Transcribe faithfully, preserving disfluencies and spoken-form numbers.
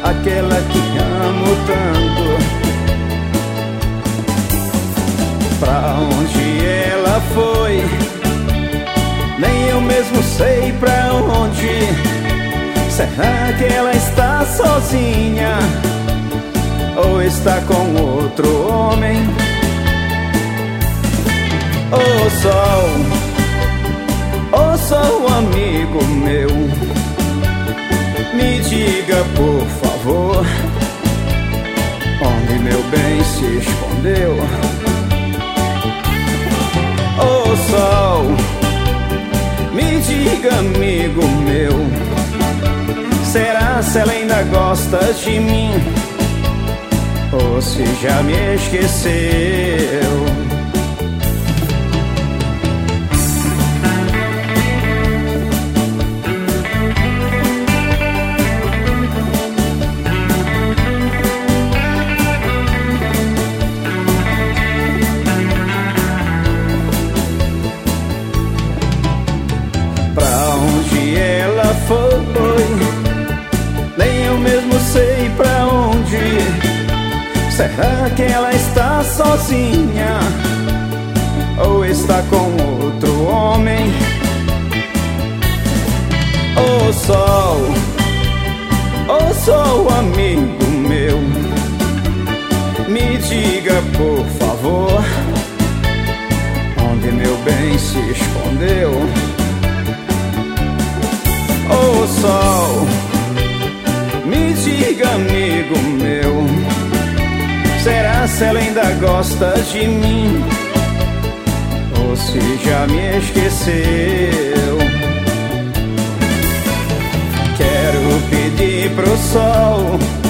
aquela que amo tanto. Pra onde ela foi, nem eu mesmo sei pra onde. Será que ela está sozinha ou está com outro homem? Ô sol, ô sol amigo meu, me diga por favor, onde meu bem se escondeu? Ô sol, me diga amigo meu, será se ela ainda gosta de mim ou se já me esqueceu? Pra onde ela foi, nem eu mesmo sei pra onde. Será que ela está sozinha ou está com outro homem? Ô sol, ô sol amigo meu, me diga por favor, onde meu bem se escondeu? Ô sol, me diga amigo meu, será se ela ainda gosta de mim ou se já me esqueceu? Quero pedir pro sol